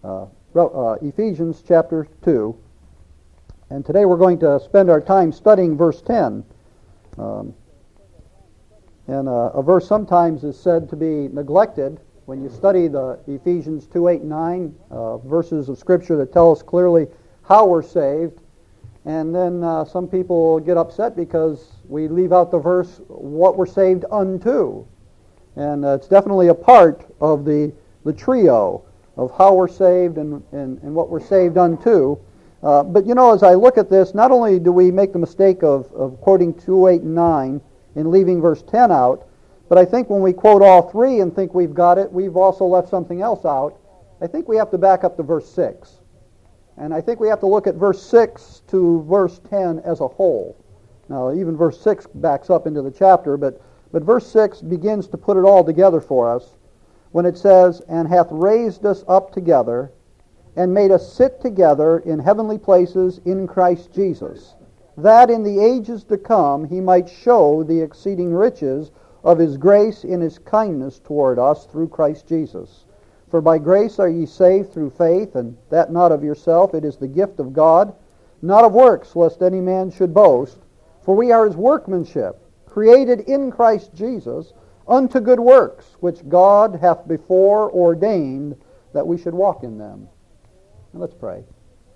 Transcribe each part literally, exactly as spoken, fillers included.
uh, uh, Ephesians chapter two. And today we're going to spend our time studying verse ten. Um, and uh, a verse sometimes is said to be neglected when you study the Ephesians two, eight, and nine, uh, verses of Scripture that tell us clearly how we're saved. And then uh, some people get upset because we leave out the verse, what we're saved unto. And uh, it's definitely a part of the, the trio of how we're saved and, and, and what we're saved unto. Uh, but you know, as I look at this, not only do we make the mistake of, of quoting two, eight, and nine and leaving verse ten out, but I think when we quote all three and think we've got it, we've also left something else out. I think we have to back up to verse six. And I think we have to look at verse six to verse ten as a whole. Now, even verse six backs up into the chapter, but, but verse six begins to put it all together for us when it says, "And hath raised us up together, and made us sit together in heavenly places in Christ Jesus, that in the ages to come he might show the exceeding riches of his grace in his kindness toward us through Christ Jesus. For by grace are ye saved through faith, and that not of yourself, it is the gift of God, not of works, lest any man should boast. For we are his workmanship, created in Christ Jesus, unto good works, which God hath before ordained that we should walk in them." Now let's pray.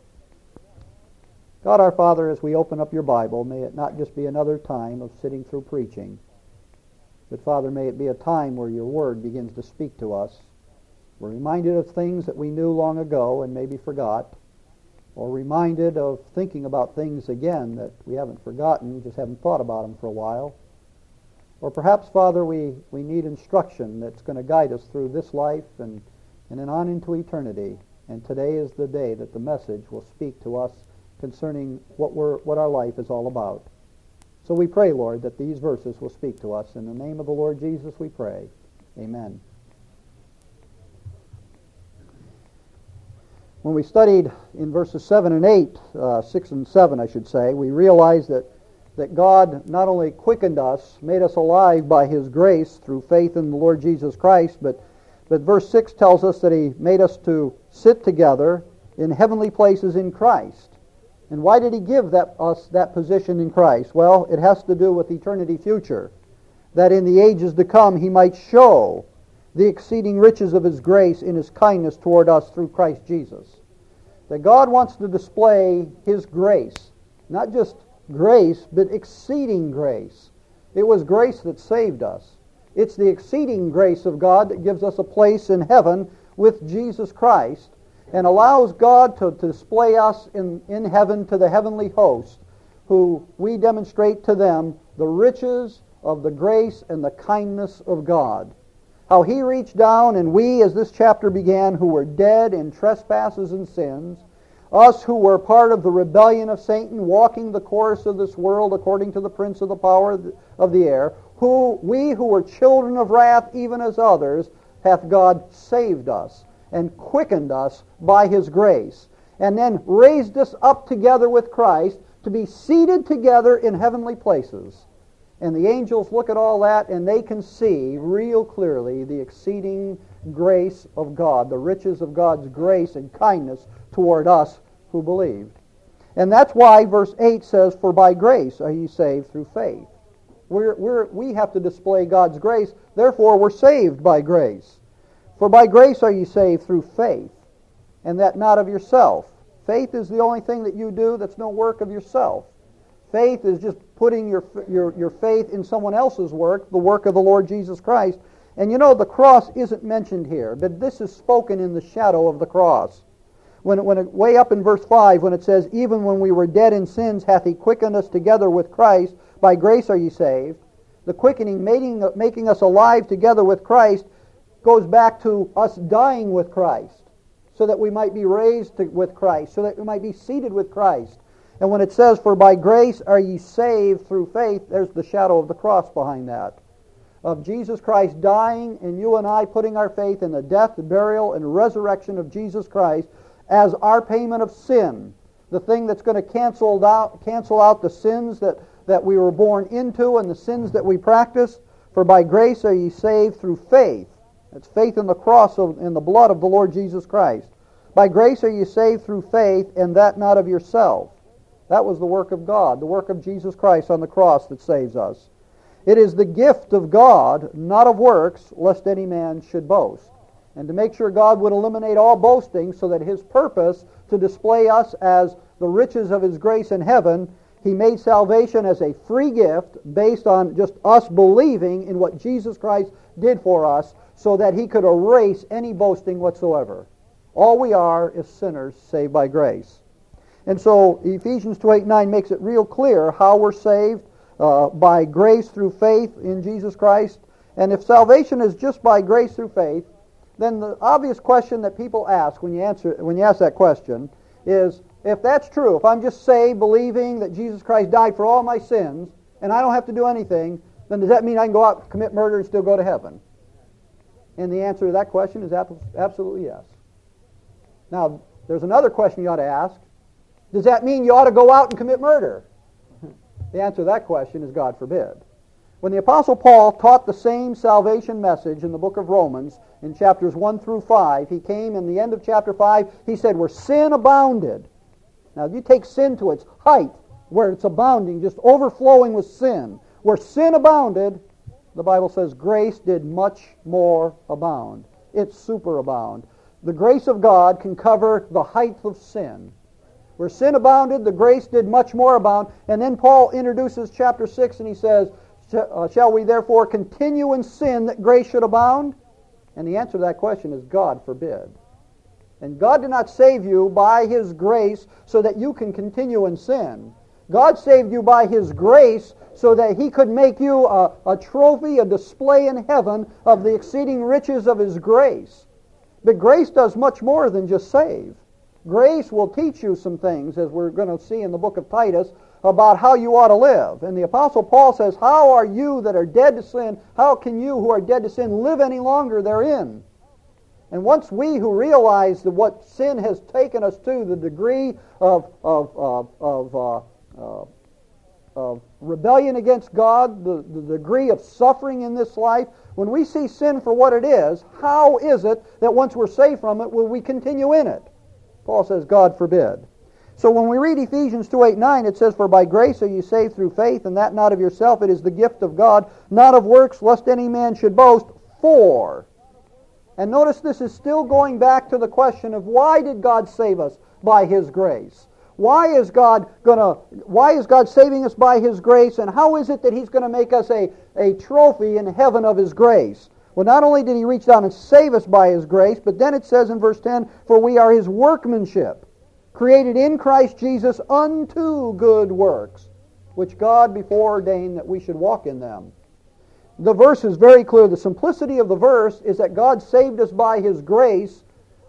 God our Father, as we open up your Bible, may it not just be another time of sitting through preaching, but Father, may it be a time where your word begins to speak to us. We're reminded of things that we knew long ago and maybe forgot, or reminded of thinking about things again that we haven't forgotten, just haven't thought about them for a while. Or perhaps, Father, we, we need instruction that's going to guide us through this life and, and then on into eternity. And today is the day that the message will speak to us concerning what we're, what our life is all about. So we pray, Lord, that these verses will speak to us. In the name of the Lord Jesus we pray. Amen. When we studied in verses seven and eight, uh, six and seven, I should say, we realized that, that God not only quickened us, made us alive by his grace through faith in the Lord Jesus Christ, but, but verse six tells us that he made us to sit together in heavenly places in Christ. And why did he give that, us that position in Christ? Well, it has to do with eternity future, that in the ages to come he might show the exceeding riches of his grace in his kindness toward us through Christ Jesus. That God wants to display his grace, not just grace, but exceeding grace. It was grace that saved us. It's the exceeding grace of God that gives us a place in heaven with Jesus Christ and allows God to, to display us in, in heaven to the heavenly host, who we demonstrate to them the riches of the grace and the kindness of God. How he reached down, and we, as this chapter began, who were dead in trespasses and sins, us who were part of the rebellion of Satan, walking the course of this world according to the prince of the power of the air, who we who were children of wrath even as others, hath God saved us and quickened us by his grace, and then raised us up together with Christ to be seated together in heavenly places. And the angels look at all that and they can see real clearly the exceeding grace of God, the riches of God's grace and kindness toward us who believed. And that's why verse eight says, "For by grace are ye saved through faith." We're, we're, we have to display God's grace, therefore we're saved by grace. "For by grace are ye saved through faith, and that not of yourself." Faith is the only thing that you do that's no work of yourself. Faith is just putting your, your, your faith in someone else's work, the work of the Lord Jesus Christ. And you know, the cross isn't mentioned here, but this is spoken in the shadow of the cross. When it, when it, way up in verse five, when it says, "Even when we were dead in sins, hath he quickened us together with Christ. By grace are ye saved." The quickening, making, making us alive together with Christ, goes back to us dying with Christ, so that we might be raised to, with Christ, so that we might be seated with Christ. And when it says, "For by grace are ye saved through faith," there's the shadow of the cross behind that. Of Jesus Christ dying and you and I putting our faith in the death, burial, and resurrection of Jesus Christ as our payment of sin. The thing that's going to cancel out, cancel out the sins that, that we were born into and the sins that we practice. "For by grace are ye saved through faith." That's faith in the cross of, in the blood of the Lord Jesus Christ. By grace are you saved through faith, and that not of yourself. That was the work of God, the work of Jesus Christ on the cross that saves us. It is the gift of God, not of works, lest any man should boast. And to make sure God would eliminate all boasting so that His purpose to display us as the riches of His grace in heaven, He made salvation as a free gift based on just us believing in what Jesus Christ did for us so that He could erase any boasting whatsoever. All we are is sinners saved by grace. And so Ephesians two, eight, nine makes it real clear how we're saved uh, by grace through faith in Jesus Christ. And if salvation is just by grace through faith, then the obvious question that people ask when you answer when you ask that question is, if that's true, if I'm just saved believing that Jesus Christ died for all my sins and I don't have to do anything, then does that mean I can go out and commit murder and still go to heaven? And the answer to that question is absolutely yes. Now, there's another question you ought to ask. Does that mean you ought to go out and commit murder? The answer to that question is God forbid. When the Apostle Paul taught the same salvation message in the book of Romans, in chapters one through five, he came in the end of chapter five, he said, where sin abounded. Now, if you take sin to its height, where it's abounding, just overflowing with sin, where sin abounded, the Bible says grace did much more abound. It superabound. The grace of God can cover the height of sin. Where sin abounded, the grace did much more abound. And then Paul introduces chapter six and he says, shall we therefore continue in sin that grace should abound? And the answer to that question is God forbid. And God did not save you by His grace so that you can continue in sin. God saved you by His grace so that He could make you a, a trophy, a display in heaven of the exceeding riches of His grace. But grace does much more than just save. Grace will teach you some things, as we're going to see in the book of Titus, about how you ought to live. And the Apostle Paul says, how are you that are dead to sin, how can you who are dead to sin live any longer therein? And once we who realize that what sin has taken us to, the degree of, of, of, of, uh, uh, of rebellion against God, the, the degree of suffering in this life, when we see sin for what it is, how is it that once we're saved from it, will we continue in it? Paul says, God forbid. So when we read Ephesians two, eight, nine, it says, for by grace are you saved through faith, and that not of yourself, it is the gift of God, not of works, lest any man should boast, for. And notice this is still going back to the question of why did God save us by His grace? Why is God gonna why is God saving us by His grace, and how is it that He's going to make us a, a trophy in heaven of His grace? Well, not only did He reach down and save us by His grace, but then it says in verse ten, for we are His workmanship, created in Christ Jesus unto good works, which God before ordained that we should walk in them. The verse is very clear. The simplicity of the verse is that God saved us by His grace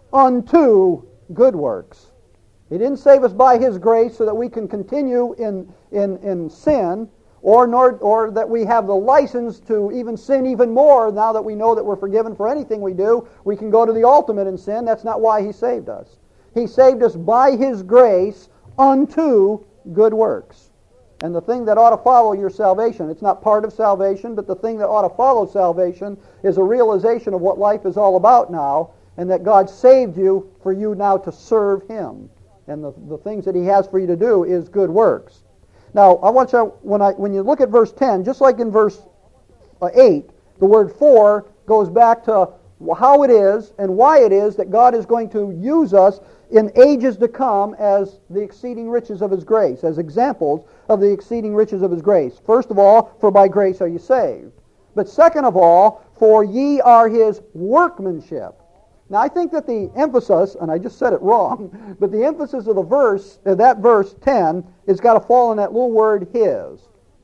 unto good works. He didn't save us by His grace so that we can continue in, in, in sin, or, nor, or that we have the license to even sin even more now that we know that we're forgiven for anything we do. We can go to the ultimate in sin. That's not why He saved us. He saved us by His grace unto good works. And the thing that ought to follow your salvation, it's not part of salvation, but the thing that ought to follow salvation is a realization of what life is all about now, and that God saved you for you now to serve Him. And the, the things that He has for you to do is good works. Now, I want you, when, I, when you look at verse ten, just like in verse eight, the word for goes back to how it is and why it is that God is going to use us in ages to come as the exceeding riches of His grace, as examples of the exceeding riches of His grace. First of all, for by grace are you saved. But second of all, for ye are His workmanship. Now I think that the emphasis, and I just said it wrong, but the emphasis of the verse, uh, that verse ten, has got to fall on that little word His.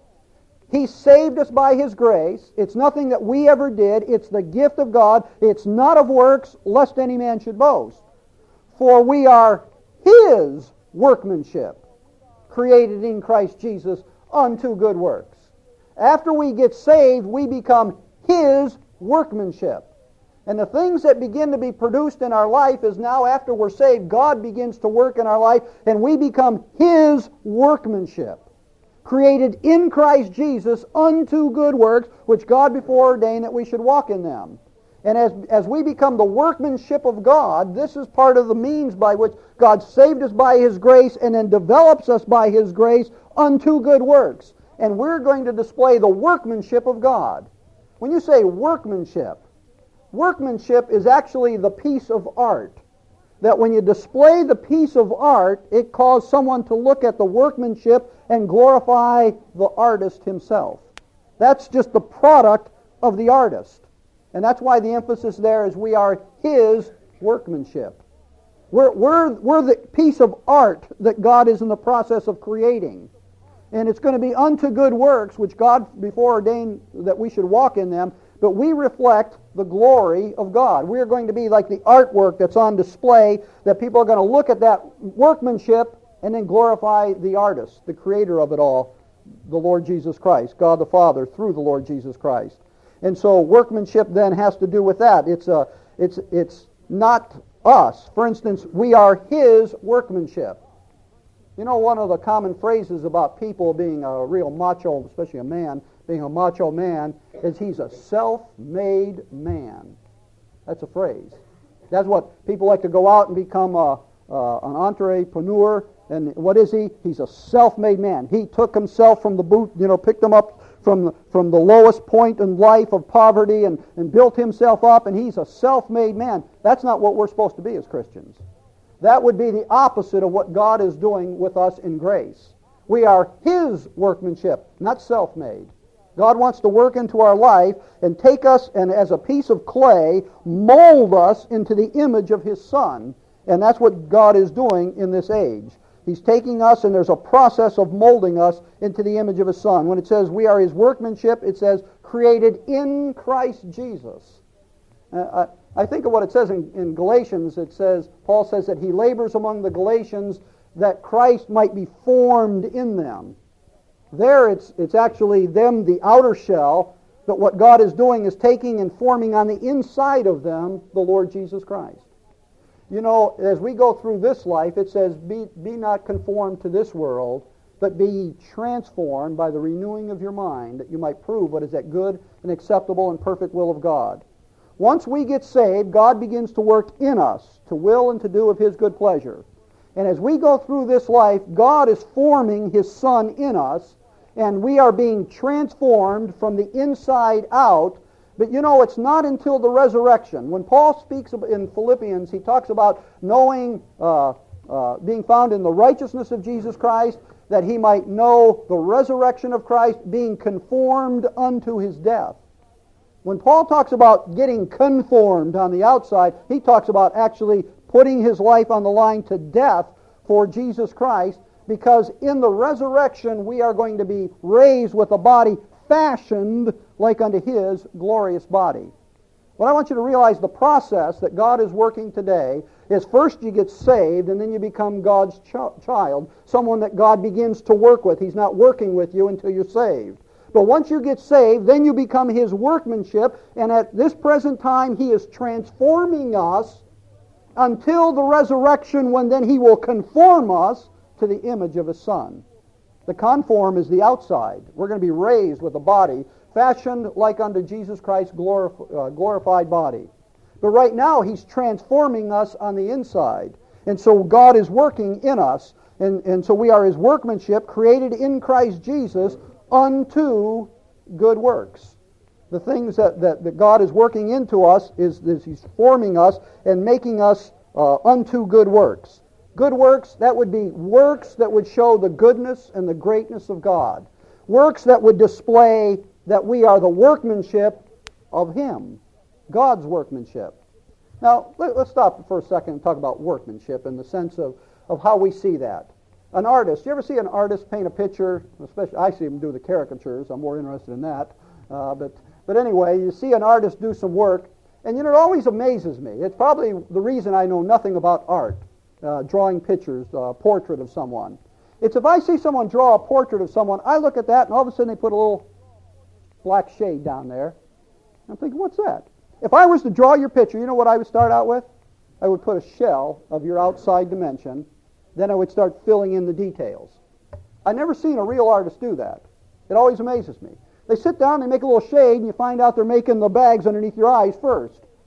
He saved us by His grace. It's nothing that we ever did. It's the gift of God. It's not of works, lest any man should boast. For we are His workmanship, created in Christ Jesus unto good works. After we get saved, we become His workmanship. And the things that begin to be produced in our life is now after we're saved, God begins to work in our life, and we become His workmanship, created in Christ Jesus unto good works, which God before ordained that we should walk in them. And as, as we become the workmanship of God, this is part of the means by which God saved us by His grace and then develops us by His grace unto good works. And we're going to display the workmanship of God. When you say workmanship, workmanship is actually the piece of art. That when you display the piece of art, it causes someone to look at the workmanship and glorify the artist himself. That's just the product of the artist. And that's why the emphasis there is we are His workmanship. We're, we're, we're the piece of art that God is in the process of creating. And it's going to be unto good works, which God before ordained that we should walk in them, but we reflect the glory of God. We are going to be like the artwork that's on display, that people are going to look at that workmanship and then glorify the artist, the creator of it all, the Lord Jesus Christ, God the Father, through the Lord Jesus Christ. And so workmanship then has to do with that. It's a, it's, it's not us. For instance, we are His workmanship. You know, one of the common phrases about people being a real macho, especially a man, being a macho man, is he's a self-made man. That's a phrase. That's what people like to go out and become a, uh, an entrepreneur. And what is he? He's a self-made man. He took himself from the boot, you know, picked him up from the, from the lowest point in life of poverty and, and built himself up, and he's a self-made man. That's not what we're supposed to be as Christians. That would be the opposite of what God is doing with us in grace. We are His workmanship, not self-made. God wants to work into our life and take us and as a piece of clay, mold us into the image of His Son. And that's what God is doing in this age. He's taking us, and there's a process of molding us into the image of His Son. When it says we are His workmanship, it says created in Christ Jesus. Uh, I, I think of what it says in, in Galatians. It says, Paul says that he labors among the Galatians that Christ might be formed in them. There it's, it's actually them, the outer shell, but what God is doing is taking and forming on the inside of them the Lord Jesus Christ. You know, as we go through this life, it says, be, be not conformed to this world, but be ye transformed by the renewing of your mind, that you might prove what is that good and acceptable and perfect will of God. Once we get saved, God begins to work in us, to will and to do of His good pleasure. And as we go through this life, God is forming His Son in us, and we are being transformed from the inside out. But you know, it's not until the resurrection. When Paul speaks in Philippians, he talks about knowing, uh, uh, being found in the righteousness of Jesus Christ, that he might know the resurrection of Christ, being conformed unto His death. When Paul talks about getting conformed on the outside, he talks about actually putting his life on the line to death for Jesus Christ, because in the resurrection we are going to be raised with a body fashioned like unto His glorious body. What I want you to realize, the process that God is working today is first you get saved, and then you become God's ch- child, someone that God begins to work with. He's not working with you until you're saved. But once you get saved, then you become His workmanship, and at this present time He is transforming us until the resurrection, when then He will conform us to the image of His Son. The conform is the outside. We're going to be raised with a body fashioned like unto Jesus Christ's glorif- uh, glorified body. But right now He's transforming us on the inside. And so God is working in us. And, and so we are His workmanship, created in Christ Jesus unto good works. The things that, that, that God is working into us is, is He's forming us and making us uh, unto good works. Good works, that would be works that would show the goodness and the greatness of God. Works that would display that we are the workmanship of Him, God's workmanship. Now, let, let's stop for a second and talk about workmanship in the sense of, of how we see that. An artist, you ever see an artist paint a picture? Especially, I see them do the caricatures. I'm more interested in that. Uh, but, but anyway, you see an artist do some work, and you know, it always amazes me. It's probably the reason I know nothing about art. Uh, drawing pictures, a uh, portrait of someone. It's if I see someone draw a portrait of someone, I look at that, and all of a sudden they put a little black shade down there. I'm thinking, what's that? If I was to draw your picture, you know what I would start out with? I would put a shell of your outside dimension, then I would start filling in the details. I've never seen a real artist do that. It always amazes me. They sit down, they make a little shade, and you find out they're making the bags underneath your eyes first.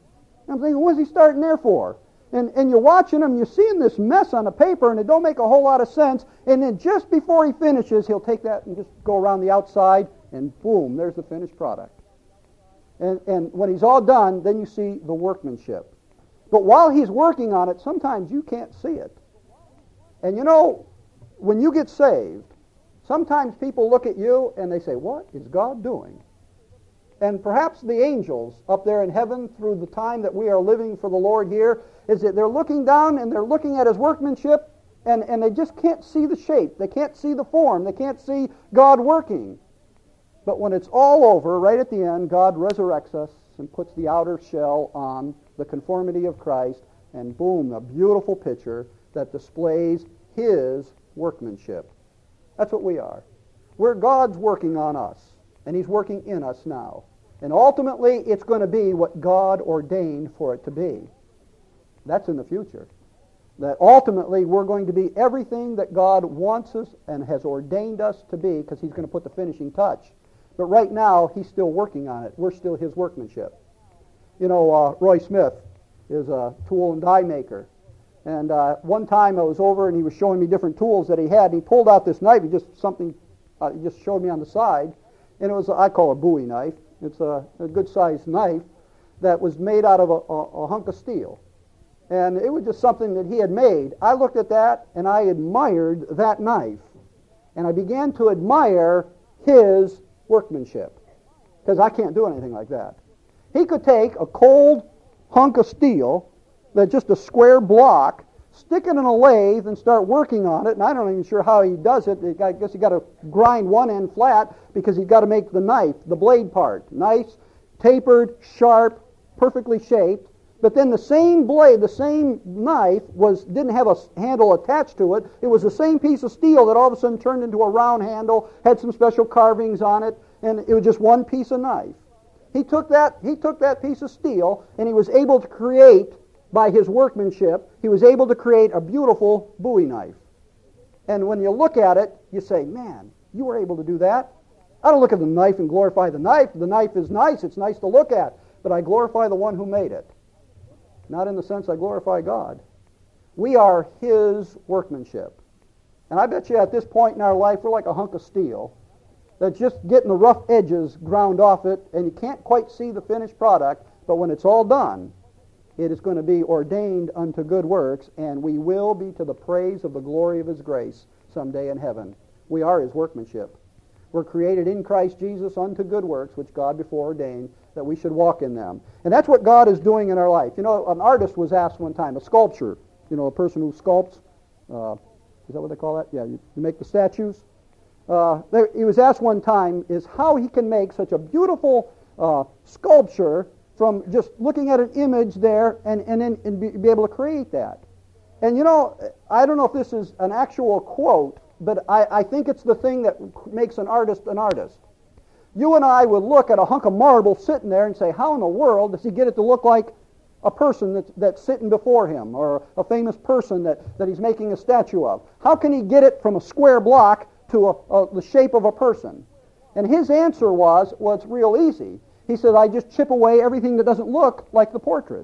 And I'm thinking, what's he starting there for? And, and you're watching him, you're seeing this mess on the paper, and it don't make a whole lot of sense. And then just before he finishes, he'll take that and just go around the outside, and boom, there's the finished product. And, and when he's all done, then you see the workmanship. But while he's working on it, sometimes you can't see it. And you know, when you get saved, sometimes people look at you and they say, what is God doing? And perhaps the angels up there in heaven through the time that we are living for the Lord here is that they're looking down and they're looking at his workmanship and, and they just can't see the shape. They can't see the form. They can't see God working. But when it's all over, right at the end, God resurrects us and puts the outer shell on the conformity of Christ, and boom, a beautiful picture that displays his workmanship. That's what we are. We're God's working on us, and he's working in us now. And ultimately, it's going to be what God ordained for it to be. That's in the future. That ultimately, we're going to be everything that God wants us and has ordained us to be, because he's going to put the finishing touch. But right now, he's still working on it. We're still his workmanship. You know, uh, Roy Smith is a tool and die maker. And uh, one time I was over and he was showing me different tools that he had. He pulled out this knife. He just something, uh, he just showed me on the side. And it was, I call it a Bowie knife. It's a, a good-sized knife that was made out of a, a, a hunk of steel. And it was just something that he had made. I looked at that and I admired that knife. And I began to admire his workmanship, because I can't do anything like that. He could take a cold hunk of steel, that's just a square block, stick it in a lathe and start working on it, and I don't even sure how he does it. I guess he got to grind one end flat because he's got to make the knife, the blade part, nice, tapered, sharp, perfectly shaped. But then the same blade, the same knife, was didn't have a handle attached to it. It was the same piece of steel that all of a sudden turned into a round handle, had some special carvings on it, and it was just one piece of knife. He took that, he took that piece of steel, and he was able to create, by his workmanship, he was able to create a beautiful Bowie knife. And when you look at it, you say, man, you were able to do that. I don't look at the knife and glorify the knife. The knife is nice, it's nice to look at, but I glorify the one who made it. Not in the sense I glorify God. We are his workmanship. And I bet you at this point in our life, we're like a hunk of steel that's just getting the rough edges ground off it, and you can't quite see the finished product, but when it's all done, it is going to be ordained unto good works, and we will be to the praise of the glory of his grace someday in heaven. We are his workmanship. We're created in Christ Jesus unto good works, which God before ordained that we should walk in them. And that's what God is doing in our life. You know, an artist was asked one time, a sculptor, you know, a person who sculpts, uh, is that what they call that? Yeah, you, you make the statues. Uh, there, he was asked one time is how he can make such a beautiful uh, sculpture from just looking at an image there and, and, and, and be, be able to create that. And you know, I don't know if this is an actual quote, but I, I think it's the thing that makes an artist an artist. You and I would look at a hunk of marble sitting there and say, how in the world does he get it to look like a person that's, that's sitting before him, or a famous person that, that he's making a statue of? How can he get it from a square block to a, a, the shape of a person? And his answer was, well, it's real easy. He said, I just chip away everything that doesn't look like the portrait.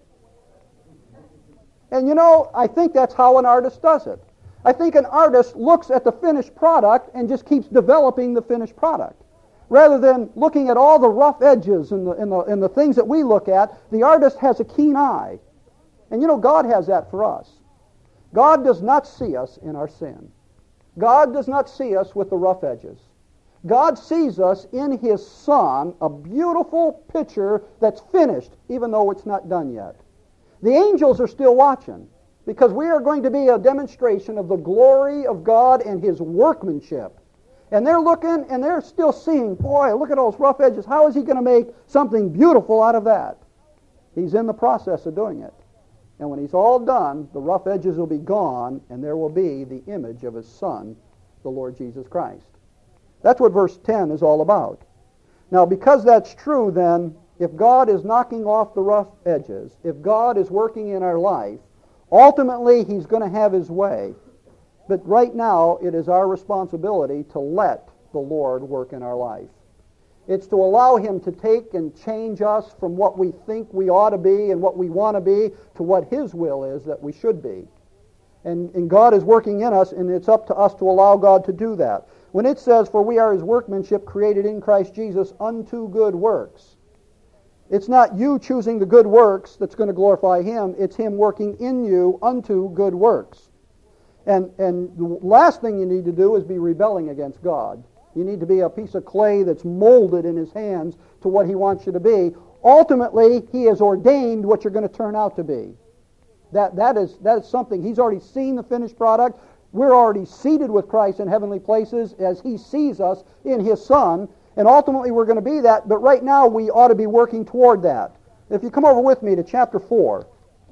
And you know, I think that's how an artist does it. I think an artist looks at the finished product and just keeps developing the finished product. Rather than looking at all the rough edges and the, and, the, and the things that we look at, the artist has a keen eye. And you know, God has that for us. God does not see us in our sin. God does not see us with the rough edges. God sees us in his Son, a beautiful picture that's finished, even though it's not done yet. The angels are still watching, because we are going to be a demonstration of the glory of God and his workmanship. And they're looking, and they're still seeing, boy, look at those rough edges. How is he going to make something beautiful out of that? He's in the process of doing it. And when he's all done, the rough edges will be gone, and there will be the image of his Son, the Lord Jesus Christ. That's what verse ten is all about. Now, because that's true, then, if God is knocking off the rough edges, if God is working in our life, ultimately he's going to have his way. But right now, it is our responsibility to let the Lord work in our life. It's to allow Him to take and change us from what we think we ought to be and what we want to be to what His will is that we should be. And, and God is working in us, and it's up to us to allow God to do that. When it says, for we are His workmanship created in Christ Jesus unto good works, it's not you choosing the good works that's going to glorify Him. It's Him working in you unto good works. And, and the last thing you need to do is be rebelling against God. You need to be a piece of clay that's molded in His hands to what He wants you to be. Ultimately, He has ordained what you're going to turn out to be. That, that, is, that is something. He's already seen the finished product. We're already seated with Christ in heavenly places as He sees us in His Son. And ultimately we're going to be that. But right now we ought to be working toward that. If you come over with me to chapter four.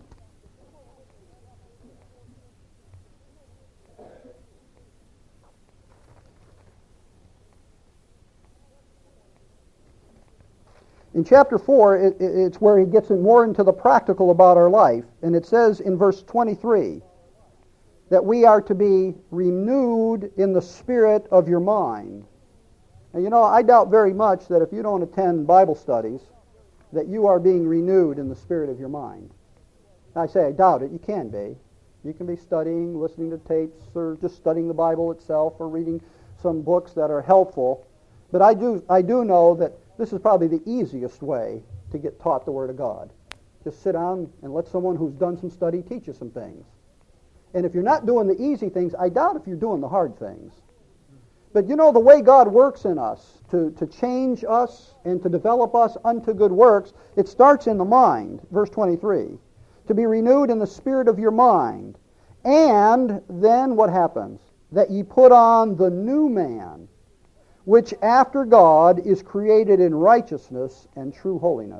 In chapter four, it, it's where he gets more into the practical about our life. And it says in verse twenty-three that we are to be renewed in the spirit of your mind. And you know, I doubt very much that if you don't attend Bible studies, that you are being renewed in the spirit of your mind. I say I doubt it. You can be. You can be studying, listening to tapes, or just studying the Bible itself, or reading some books that are helpful. But I do, I do know that this is probably the easiest way to get taught the Word of God. Just sit down and let someone who's done some study teach you some things. And if you're not doing the easy things, I doubt if you're doing the hard things. But you know, the way God works in us to, to change us and to develop us unto good works, it starts in the mind. Verse twenty-three. To be renewed in the spirit of your mind. And then what happens? That ye put on the new man, which after God is created in righteousness and true holiness.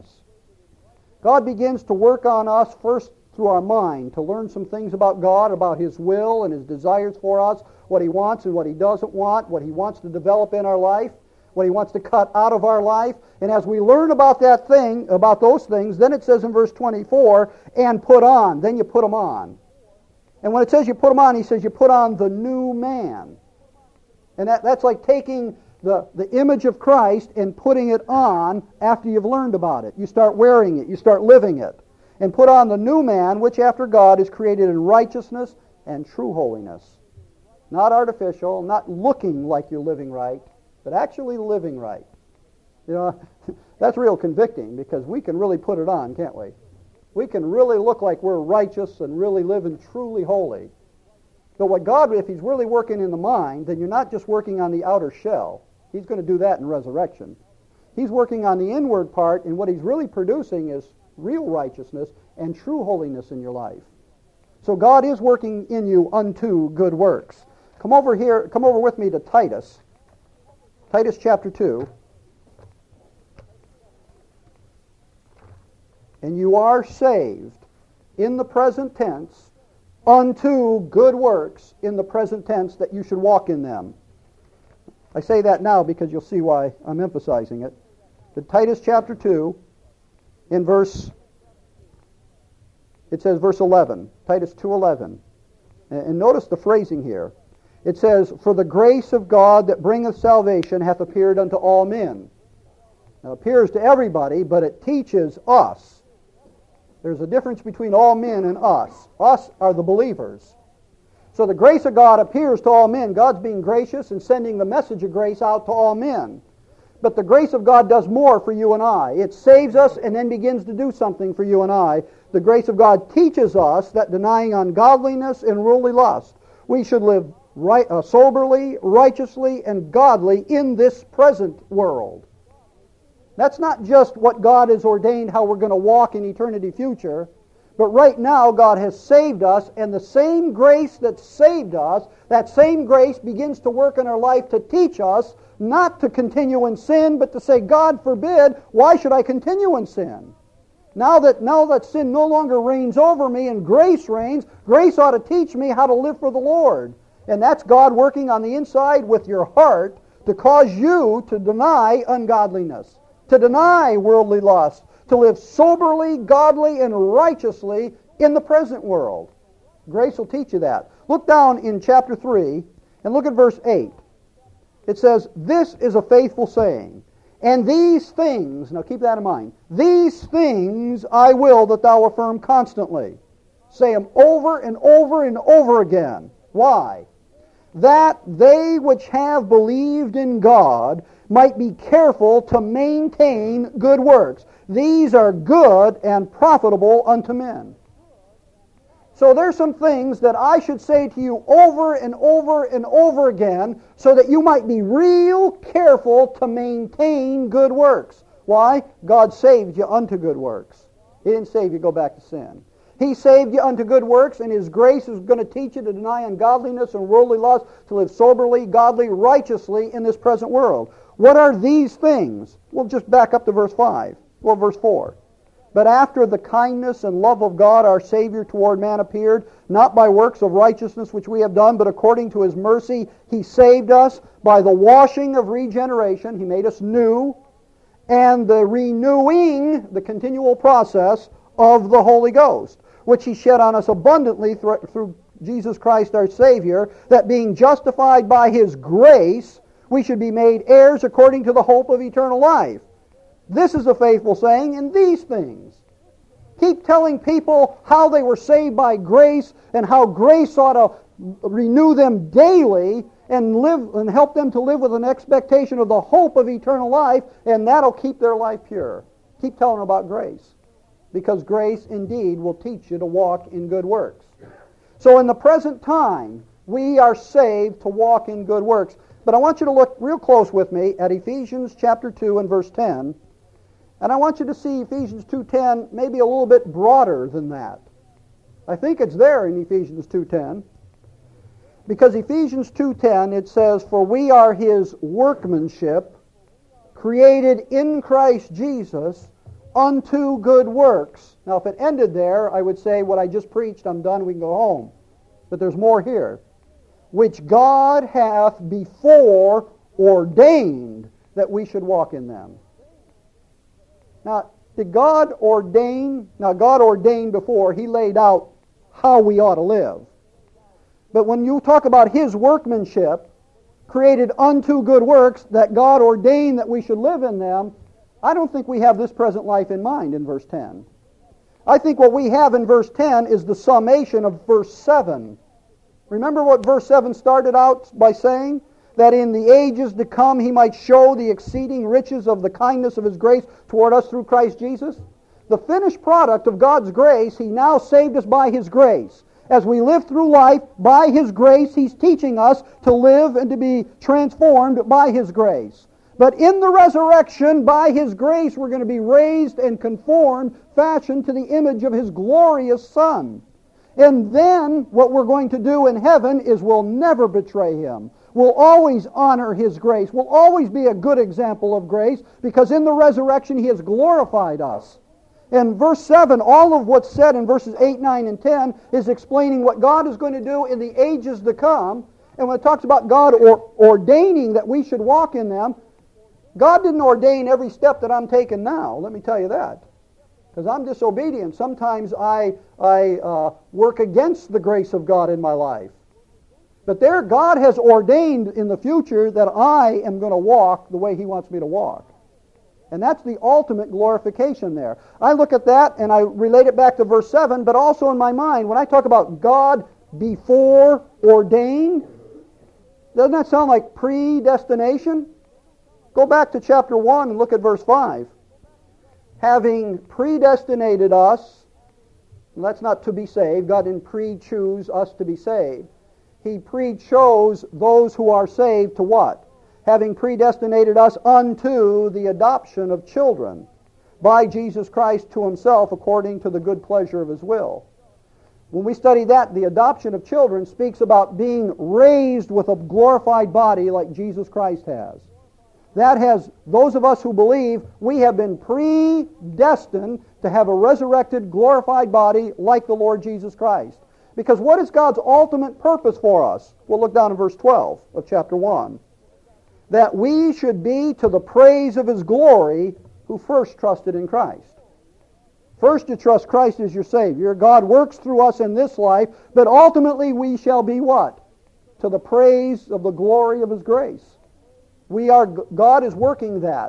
God begins to work on us first through our mind, to learn some things about God, about His will and His desires for us, what He wants and what He doesn't want, what He wants to develop in our life, what He wants to cut out of our life. And as we learn about that thing, about those things, then it says in verse twenty-four, and put on. Then you put them on. And when it says you put them on, he says you put on the new man. And that, that's like taking the, the image of Christ and putting it on after you've learned about it. You start wearing it. You start living it. And put on the new man, which after God is created in righteousness and true holiness. Not artificial, not looking like you're living right, but actually living right. You know, that's real convicting, because we can really put it on, can't we? We can really look like we're righteous and really living truly holy. But what God, if He's really working in the mind, then you're not just working on the outer shell. He's going to do that in resurrection. He's working on the inward part, and what He's really producing is real righteousness and true holiness in your life. So God is working in you unto good works. Come over here, come over with me to Titus. Titus chapter two. And you are saved in the present tense unto good works in the present tense, that you should walk in them. I say that now because you'll see why I'm emphasizing it. But Titus chapter two, in verse, it says verse eleven, Titus two eleven. And notice the phrasing here. It says, for the grace of God that bringeth salvation hath appeared unto all men. Now, it appears to everybody, but it teaches us. There's a difference between all men and us. Us are the believers. So the grace of God appears to all men. God's being gracious and sending the message of grace out to all men. But the grace of God does more for you and I. It saves us and then begins to do something for you and I. The grace of God teaches us that denying ungodliness and worldly lust, we should live right, uh, soberly, righteously, and godly in this present world. That's not just what God has ordained, how we're going to walk in eternity future. But right now, God has saved us, and the same grace that saved us, that same grace begins to work in our life to teach us not to continue in sin, but to say, God forbid, why should I continue in sin? Now that, now that sin no longer reigns over me and grace reigns, grace ought to teach me how to live for the Lord. And that's God working on the inside with your heart to cause you to deny ungodliness, to deny worldly lust, to live soberly, godly, and righteously in the present world. Grace will teach you that. Look down in chapter three and look at verse eight. It says, this is a faithful saying, And these things, now keep that in mind, these things I will that thou affirm constantly. Say them over and over and over again. Why? That they which have believed in God might be careful to maintain good works. These are good and profitable unto men. So there's some things that I should say to you over and over and over again so that you might be real careful to maintain good works. Why? God saved you unto good works. He didn't save you to go back to sin. He saved you unto good works, and His grace is going to teach you to deny ungodliness and worldly lust, to live soberly, godly, righteously in this present world. What are these things? We'll just back up to verse five, or verse four. But after the kindness and love of God our Savior toward man appeared, not by works of righteousness which we have done, but according to His mercy He saved us by the washing of regeneration. He made us new, and the renewing, the continual process of the Holy Ghost, which He shed on us abundantly through, through Jesus Christ our Savior, that being justified by His grace, we should be made heirs according to the hope of eternal life. This is a faithful saying in these things. Keep telling people how they were saved by grace and how grace ought to renew them daily and live and help them to live with an expectation of the hope of eternal life, and that'll keep their life pure. Keep telling them about grace, because grace indeed will teach you to walk in good works. So in the present time, we are saved to walk in good works. But I want you to look real close with me at Ephesians chapter two and verse ten. And I want you to see Ephesians two ten maybe a little bit broader than that. I think it's there in Ephesians two ten. Because Ephesians two ten, it says, "For we are His workmanship, created in Christ Jesus, unto good works." Now, if it ended there, I would say what I just preached, I'm done, we can go home. But there's more here. "Which God hath before ordained that we should walk in them." Now, did God ordain? Now, God ordained before. He laid out how we ought to live. But when you talk about His workmanship, created unto good works, that God ordained that we should live in them, I don't think we have this present life in mind in verse ten. I think what we have in verse ten is the summation of verse seven. Remember what verse seven started out by saying? That in the ages to come He might show the exceeding riches of the kindness of His grace toward us through Christ Jesus. The finished product of God's grace, He now saved us by His grace. As we live through life, by His grace, He's teaching us to live and to be transformed by His grace. But in the resurrection, by His grace, we're going to be raised and conformed, fashioned to the image of His glorious Son. And then what we're going to do in heaven is we'll never betray Him. We'll always honor His grace. We'll always be a good example of grace, because in the resurrection He has glorified us. In verse seven, all of what's said in verses eight, nine, and ten is explaining what God is going to do in the ages to come. And when it talks about God or, ordaining that we should walk in them, God didn't ordain every step that I'm taking now. Let me tell you that. Because I'm disobedient. Sometimes I, I uh, work against the grace of God in my life. But there, God has ordained in the future that I am going to walk the way He wants me to walk. And that's the ultimate glorification there. I look at that and I relate it back to verse seven, but also in my mind, when I talk about God before ordained, doesn't that sound like predestination? Go back to chapter one and look at verse five. Having predestinated us, and that's not to be saved, God didn't pre-choose us to be saved. He pre-chose those who are saved to what? Having predestinated us unto the adoption of children by Jesus Christ to Himself according to the good pleasure of His will. When we study that, the adoption of children speaks about being raised with a glorified body like Jesus Christ has. That has, those of us who believe, we have been predestined to have a resurrected, glorified body like the Lord Jesus Christ. Because what is God's ultimate purpose for us? We'll look down in verse twelve of chapter one. That we should be to the praise of His glory who first trusted in Christ. First you trust Christ as your Savior. God works through us in this life, but ultimately we shall be what? To the praise of the glory of His grace. We are, God is working that.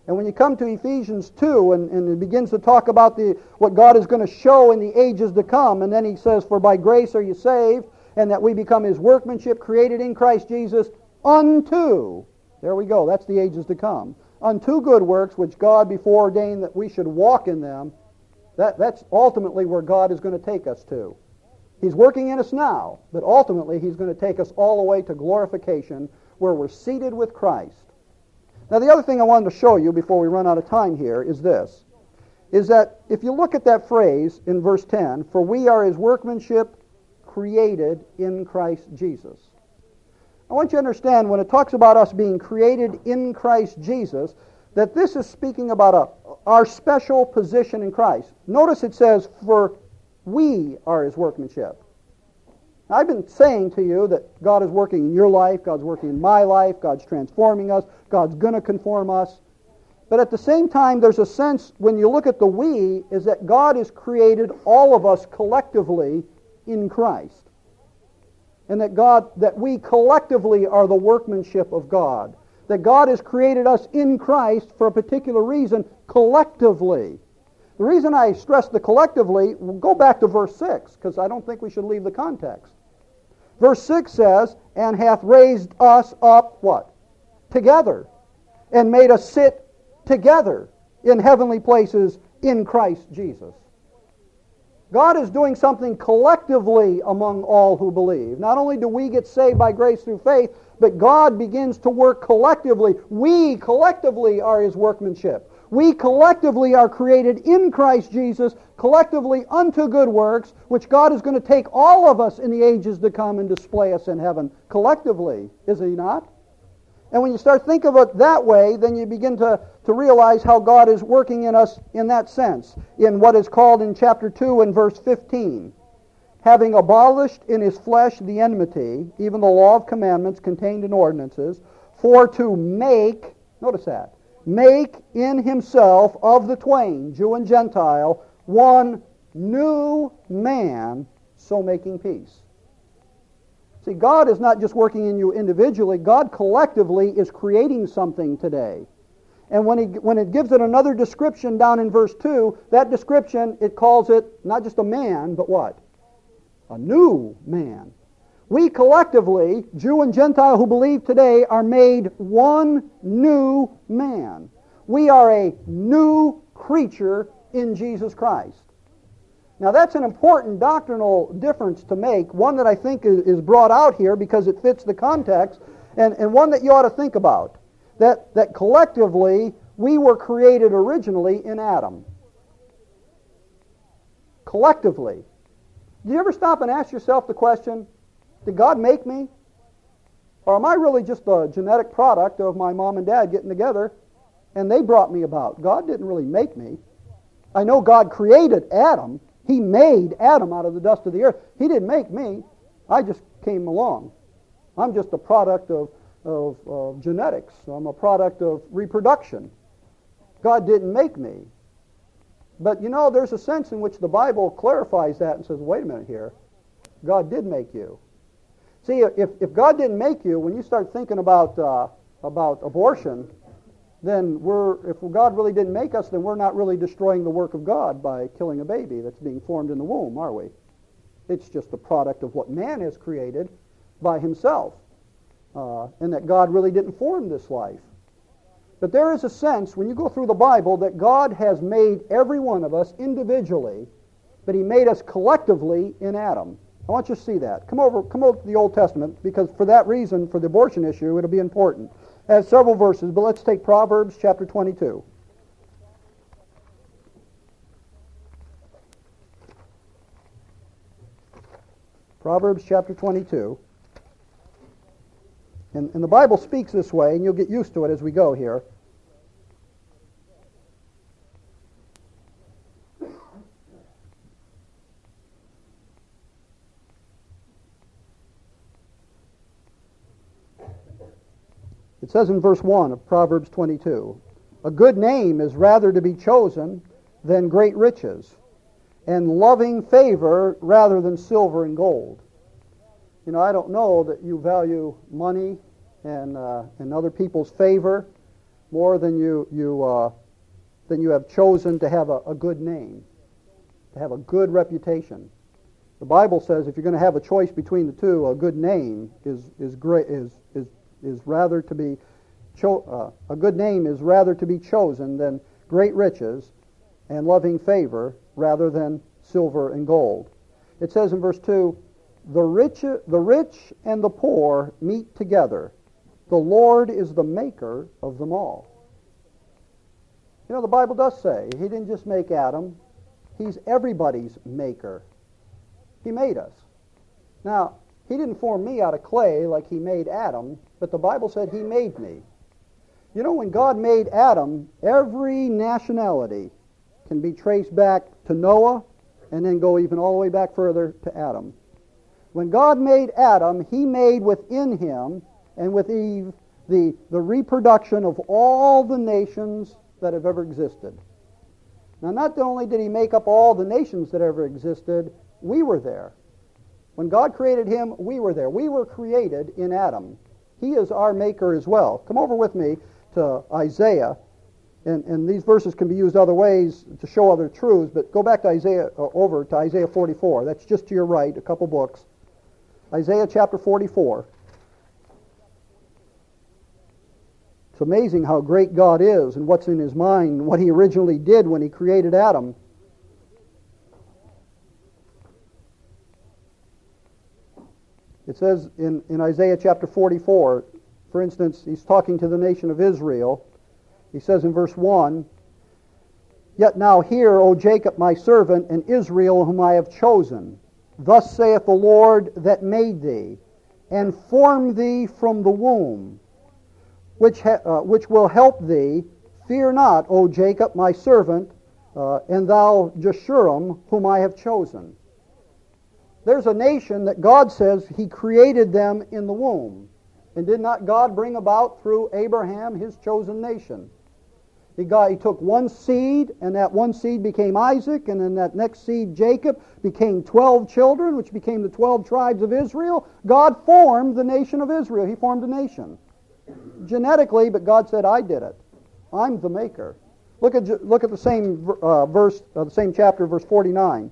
And when you come to Ephesians two, and, and it begins to talk about the what God is going to show in the ages to come, and then he says, for by grace are you saved, and that we become his workmanship, created in Christ Jesus, unto, there we go, that's the ages to come, unto good works, which God before ordained that we should walk in them. That, that's ultimately where God is going to take us to. He's working in us now, but ultimately he's going to take us all the way to glorification, where we're seated with Christ. Now, the other thing I wanted to show you before we run out of time here is this, is that if you look at that phrase in verse ten, for we are his workmanship created in Christ Jesus. I want you to understand when it talks about us being created in Christ Jesus, that this is speaking about a, our special position in Christ. Notice it says, for we are his workmanship. I've been saying to you that God is working in your life, God's working in my life, God's transforming us, God's going to conform us. But at the same time, there's a sense, when you look at the we, is that God has created all of us collectively in Christ. And that God, that we collectively are the workmanship of God. That God has created us in Christ for a particular reason, collectively. The reason I stress the collectively, we'll go back to verse six, because I don't think we should leave the context. Verse six says, and hath raised us up, what? Together. And made us sit together in heavenly places in Christ Jesus. God is doing something collectively among all who believe. Not only do we get saved by grace through faith, but God begins to work collectively. We collectively are his workmanship. We collectively are created in Christ Jesus, collectively unto good works, which God is going to take all of us in the ages to come and display us in heaven. Collectively, is he not? And when you start thinking of it that way, then you begin to, to realize how God is working in us in that sense, in what is called in chapter two and verse fifteen. Having abolished in his flesh the enmity, even the law of commandments contained in ordinances, for to make, notice that, make in himself of the twain, Jew and Gentile, one new man, so making peace. See, God is not just working in you individually. God collectively is creating something today. And when, he, when it gives it another description down in verse two, that description, it calls it not just a man, but what? A new man. We collectively, Jew and Gentile who believe today, are made one new man. We are a new creature in Jesus Christ. Now that's an important doctrinal difference to make, one that I think is brought out here because it fits the context, and, and one that you ought to think about. That, that collectively, we were created originally in Adam. Collectively. Do you ever stop and ask yourself the question, did God make me? Or am I really just a genetic product of my mom and dad getting together and they brought me about? God didn't really make me. I know God created Adam. He made Adam out of the dust of the earth. He didn't make me. I just came along. I'm just a product of, of, of genetics. I'm a product of reproduction. God didn't make me. But you know, there's a sense in which the Bible clarifies that and says, wait a minute here. God did make you. See, if, if God didn't make you, when you start thinking about uh, about abortion, then we're if God really didn't make us, then we're not really destroying the work of God by killing a baby that's being formed in the womb, are we? It's just a product of what man has created by himself, uh, and that God really didn't form this life. But there is a sense, when you go through the Bible, that God has made every one of us individually, but he made us collectively in Adam. I want you to see that. Come over, come over to the Old Testament, because for that reason, for the abortion issue, it'll be important. It has several verses, but let's take Proverbs chapter twenty-two. Proverbs chapter twenty-two. And, and the Bible speaks this way, and you'll get used to it as we go here. It says in verse one of Proverbs twenty-two, a good name is rather to be chosen than great riches, and loving favor rather than silver and gold. You know, I don't know that you value money and uh, and other people's favor more than you you uh, than you have chosen to have a, a good name, to have a good reputation. The Bible says if you're going to have a choice between the two, a good name is is great is is is rather to be cho- uh, a good name is rather to be chosen than great riches and loving favor rather than silver and gold. It says in verse two, the rich the rich and the poor meet together. The Lord is the maker of them all. You know, the Bible does say He didn't just make Adam, He's everybody's maker. He made us. Now, He didn't form me out of clay like He made Adam, but the Bible said He made me. You know, when God made Adam, every nationality can be traced back to Noah and then go even all the way back further to Adam. When God made Adam, He made within him and with Eve the, the reproduction of all the nations that have ever existed. Now, not only did He make up all the nations that ever existed, we were there. When God created him, we were there. We were created in Adam. He is our maker as well. Come over with me to Isaiah, and, and these verses can be used other ways to show other truths, but go back to Isaiah, uh, over to Isaiah forty-four. That's just to your right, a couple books. Isaiah chapter forty-four. It's amazing how great God is and what's in His mind, what He originally did when He created Adam. It says in, in Isaiah chapter forty-four, for instance, He's talking to the nation of Israel. He says in verse one, Yet now hear, O Jacob my servant, and Israel whom I have chosen. Thus saith the Lord that made thee, and formed thee from the womb, which ha- uh, which will help thee. Fear not, O Jacob my servant, uh, and thou Jeshurun whom I have chosen. There's a nation that God says He created them in the womb. And did not God bring about through Abraham His chosen nation? He, got, he took one seed, and that one seed became Isaac, and then that next seed, Jacob, became twelve children, which became the twelve tribes of Israel. God formed the nation of Israel. He formed a nation. Genetically, but God said, I did it. I'm the maker. Look at, look at the same uh, verse, uh, the same chapter, verse forty-nine.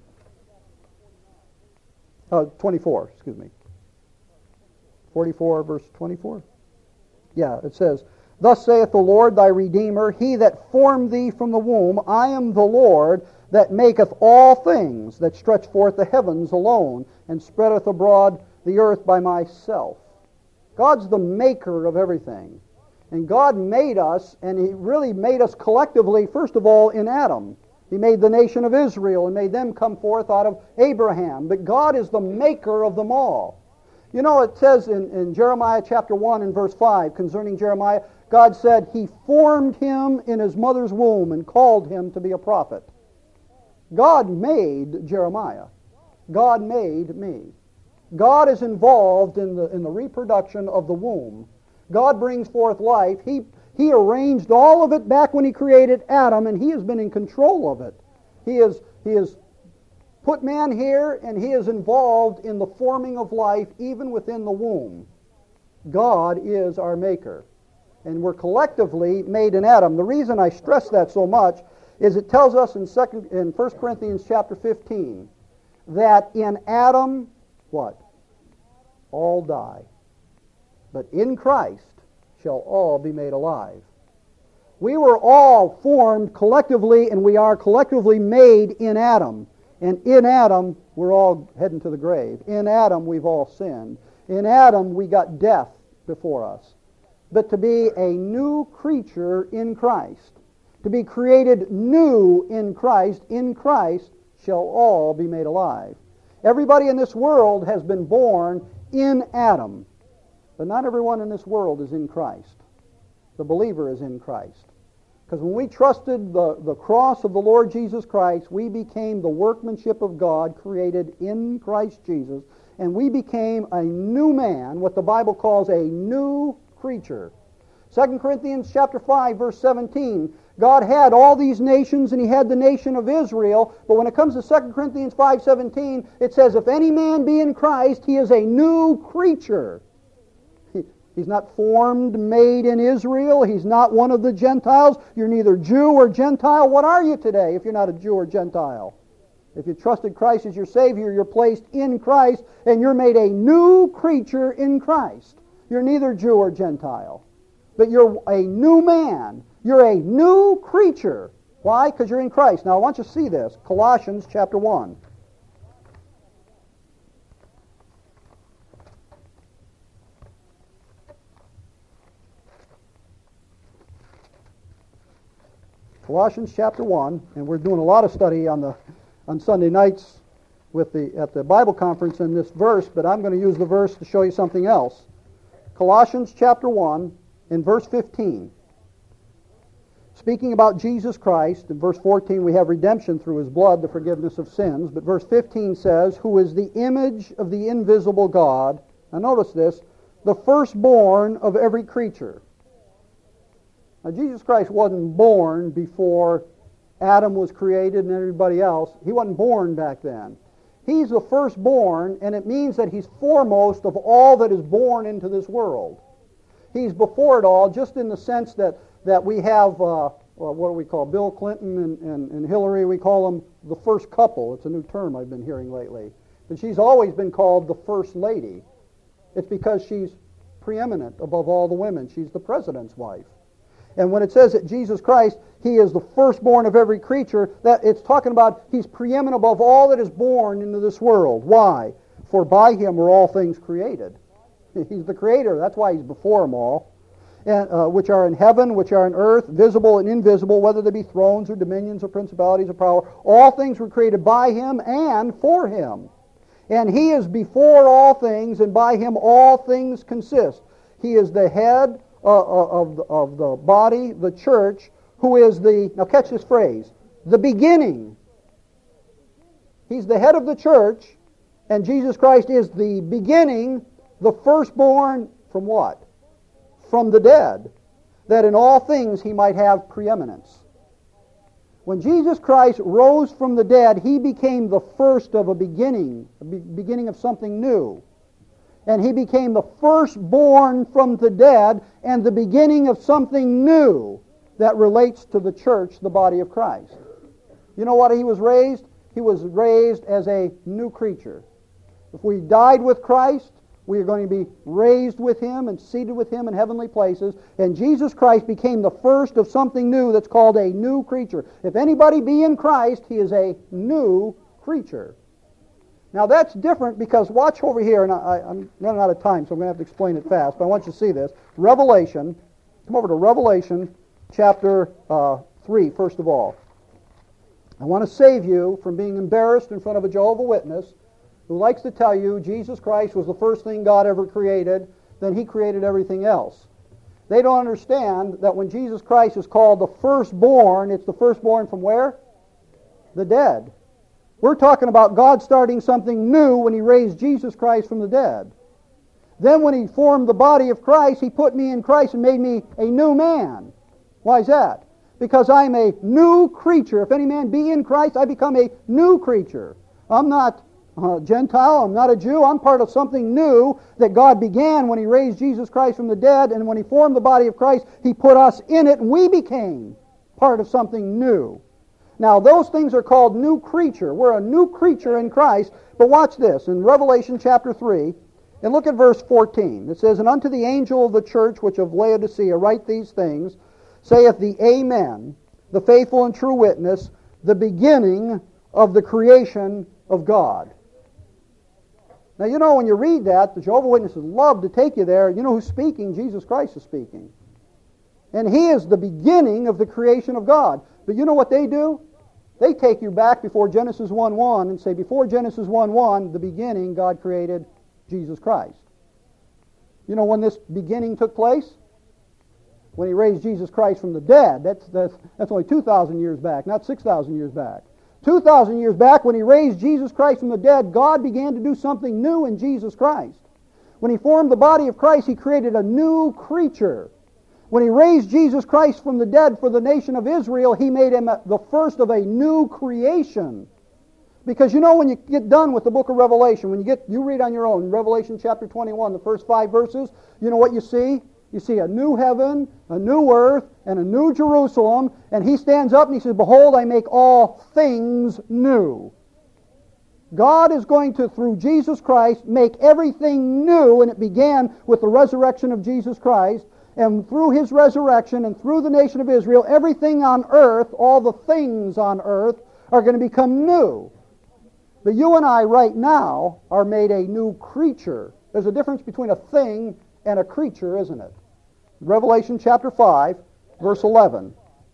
Uh, twenty-four, excuse me. forty-four, verse twenty-four. Yeah, it says, Thus saith the Lord thy Redeemer, He that formed thee from the womb, I am the Lord that maketh all things, that stretch forth the heavens alone, and spreadeth abroad the earth by myself. God's the maker of everything. And God made us, and He really made us collectively, first of all, in Adam. He made the nation of Israel and made them come forth out of Abraham. But God is the maker of them all. You know, it says in, in Jeremiah chapter one and verse five, concerning Jeremiah, God said, He formed him in his mother's womb and called him to be a prophet. God made Jeremiah. God made me. God is involved in the, in the reproduction of the womb. God brings forth life. He, he arranged all of it back when He created Adam, and He has been in control of it. He is, he has put man here, and He is involved in the forming of life even within the womb. God is our maker. And we're collectively made in Adam. The reason I stress that so much is it tells us in second in First Corinthians chapter fifteen that in Adam, what? All die. But in Christ shall all be made alive. We were all formed collectively, and we are collectively made in Adam. And in Adam, we're all heading to the grave. In Adam, we've all sinned. In Adam, we got death before us. But to be a new creature in Christ, to be created new in Christ, in Christ shall all be made alive. Everybody in this world has been born in Adam, but not everyone in this world is in Christ. The believer is in Christ. Because when we trusted the, the cross of the Lord Jesus Christ, we became the workmanship of God created in Christ Jesus, and we became a new man, what the Bible calls a new creature. Second Corinthians chapter five, verse seventeen, God had all these nations, and He had the nation of Israel, but when it comes to Second Corinthians five seventeen, it says, if any man be in Christ, he is a new creature. He's not formed, made in Israel. He's not one of the Gentiles. You're neither Jew or Gentile. What are you today if you're not a Jew or Gentile? If you trusted Christ as your Savior, you're placed in Christ, and you're made a new creature in Christ. You're neither Jew or Gentile, but you're a new man. You're a new creature. Why? Because you're in Christ. Now, I want you to see this. Colossians chapter one. Colossians chapter one, and we're doing a lot of study on the on Sunday nights with the at the Bible conference in this verse, but I'm going to use the verse to show you something else. Colossians chapter one, in verse fifteen. Speaking about Jesus Christ, in verse fourteen we have redemption through His blood, the forgiveness of sins, but verse fifteen says, who is the image of the invisible God. Now notice this, the firstborn of every creature. Now, Jesus Christ wasn't born before Adam was created and everybody else. He wasn't born back then. He's the firstborn, and it means that He's foremost of all that is born into this world. He's before it all, just in the sense that, that we have, uh, well, what do we call, Bill Clinton and, and, and Hillary, we call them the first couple. It's a new term I've been hearing lately. But she's always been called the First Lady. It's because she's preeminent above all the women. She's the president's wife. And when it says that Jesus Christ, He is the firstborn of every creature, that it's talking about He's preeminent above all that is born into this world. Why? For by Him were all things created. He's the Creator. That's why He's before them all. And, uh, which are in heaven, which are in earth, visible and invisible, whether they be thrones or dominions or principalities or power. All things were created by Him and for Him. And He is before all things, and by Him all things consist. He is the head Uh, of, the, of the body, the church, who is the, now catch this phrase, the beginning. He's the head of the church, and Jesus Christ is the beginning, the firstborn from what? From the dead, that in all things He might have preeminence. When Jesus Christ rose from the dead, He became the first of a beginning, a be- beginning of something new. And He became the firstborn from the dead and the beginning of something new that relates to the church, the body of Christ. You know what He was raised? He was raised as a new creature. If we died with Christ, we are going to be raised with Him and seated with Him in heavenly places. And Jesus Christ became the first of something new that's called a new creature. If anybody be in Christ, he is a new creature. Now that's different because watch over here, and I, I'm running out of time, so I'm going to have to explain it fast, but I want you to see this. Revelation, come over to Revelation chapter uh, three, first of all. I want to save you from being embarrassed in front of a Jehovah's Witness who likes to tell you Jesus Christ was the first thing God ever created, then He created everything else. They don't understand that when Jesus Christ is called the firstborn, it's the firstborn from where? The dead. We're talking about God starting something new when He raised Jesus Christ from the dead. Then when He formed the body of Christ, He put me in Christ and made me a new man. Why is that? Because I'm a new creature. If any man be in Christ, I become a new creature. I'm not a Gentile. I'm not a Jew. I'm part of something new that God began when He raised Jesus Christ from the dead. And when He formed the body of Christ, He put us in it, and we became part of something new. Now, those things are called new creature. We're a new creature in Christ. But watch this. In Revelation chapter three, and look at verse fourteen. It says, and unto the angel of the church which of Laodicea write these things, saith the Amen, the faithful and true witness, the beginning of the creation of God. Now, you know, when you read that, the Jehovah's Witnesses love to take you there. You know who's speaking? Jesus Christ is speaking. And He is the beginning of the creation of God. But you know what they do? They take you back before Genesis one one and say, before Genesis one one, the beginning, God created Jesus Christ. You know when this beginning took place? When He raised Jesus Christ from the dead. That's, that's, that's only two thousand years back, not six thousand years back. two thousand years back, when He raised Jesus Christ from the dead, God began to do something new in Jesus Christ. When He formed the body of Christ, He created a new creature. When He raised Jesus Christ from the dead for the nation of Israel, He made Him the first of a new creation. Because you know when you get done with the book of Revelation, when you get you read on your own, Revelation chapter twenty-one, the first five verses, you know what you see? You see a new heaven, a new earth, and a new Jerusalem, and he stands up and he says, "Behold, I make all things new." God is going to, through Jesus Christ, make everything new, and it began with the resurrection of Jesus Christ. And through his resurrection and through the nation of Israel, everything on earth, all the things on earth, are going to become new. But you and I right now are made a new creature. There's a difference between a thing and a creature, isn't it? Revelation chapter five, verse eleven.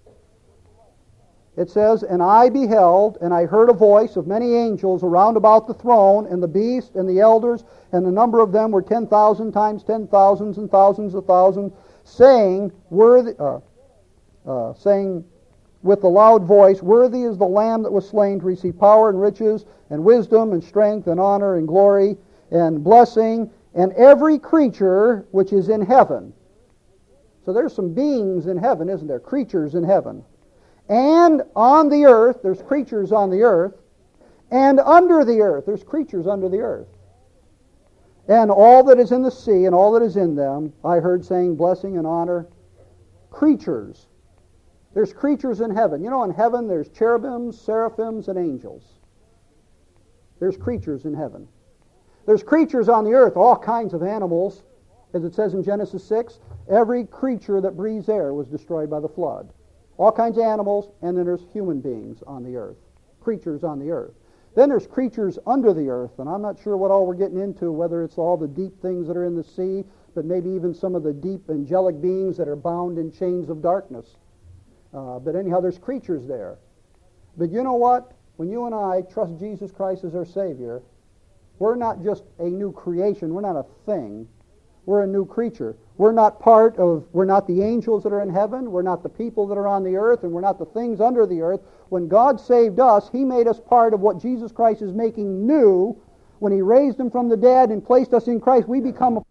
It says, "And I beheld, and I heard a voice of many angels around about the throne, and the beast, and the elders, and the number of them were ten thousand times ten thousands and thousands of thousands, saying, worthy, uh, uh, saying with a loud voice, Worthy is the Lamb that was slain to receive power and riches, and wisdom, and strength, and honor, and glory, and blessing, and every creature which is in heaven." So there's some beings in heaven, isn't there? Creatures in heaven. "And on the earth," there's creatures on the earth, "and under the earth," there's creatures under the earth. "And all that is in the sea, and all that is in them, I heard saying, Blessing and honor." Creatures. There's creatures in heaven. You know, in heaven there's cherubims, seraphims, and angels. There's creatures in heaven. There's creatures on the earth, all kinds of animals. As it says in Genesis six, every creature that breathes air was destroyed by the flood. All kinds of animals, and then there's human beings on the earth. Creatures on the earth. Then there's creatures under the earth, and I'm not sure what all we're getting into, whether it's all the deep things that are in the sea, but maybe even some of the deep angelic beings that are bound in chains of darkness. Uh, but anyhow, there's creatures there. But you know what? When you and I trust Jesus Christ as our Savior, we're not just a new creation. We're not a thing. We're a new creature. We're not part of, we're not the angels that are in heaven. We're not the people that are on the earth, and we're not the things under the earth. When God saved us, He made us part of what Jesus Christ is making new. When He raised Him from the dead and placed us in Christ, we become a